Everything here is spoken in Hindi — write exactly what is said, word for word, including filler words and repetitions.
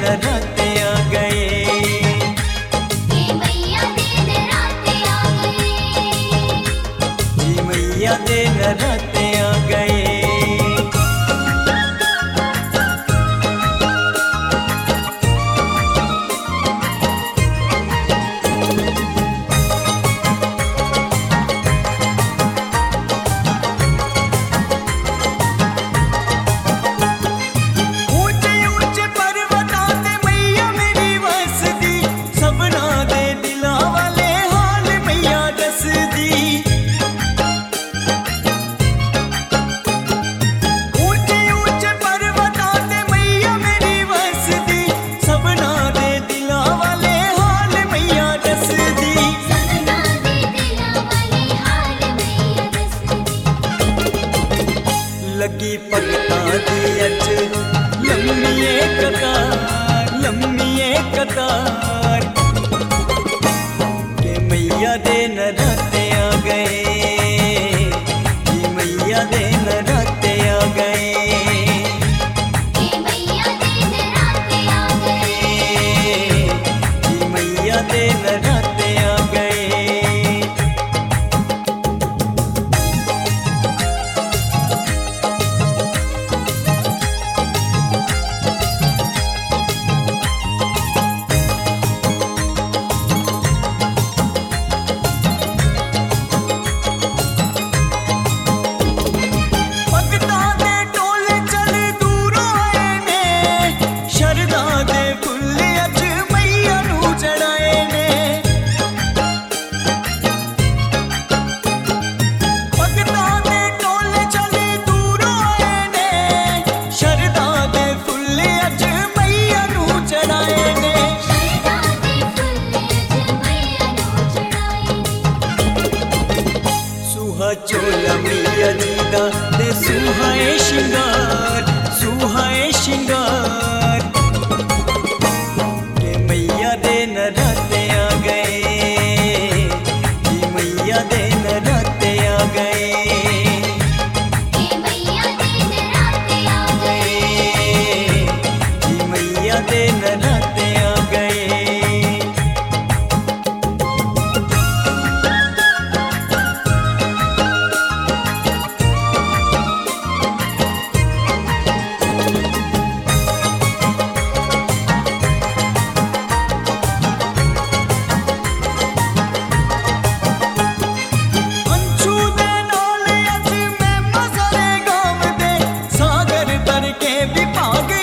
नराते आ गए। हे मैया दे नराते आ गए। जी मैया दे नराते आ गए। लगी भगतां दी अज लम्मीए कतार, लम्मीए कतार के मैया दे नराते आ गए। जी मैया दे नराते आ गए। हे मैया दे नराते आ गए। जी मैया दे नराते आ गए। चोला मैया जी दा ते सुहाए शिंगार, सुहाए शिंगार के मैया दे नराते आ गए। जी मैया दे नराते आ गए। हे मैया दे नराते आ गए। जी मैया दे नराते आ गए। के विभाग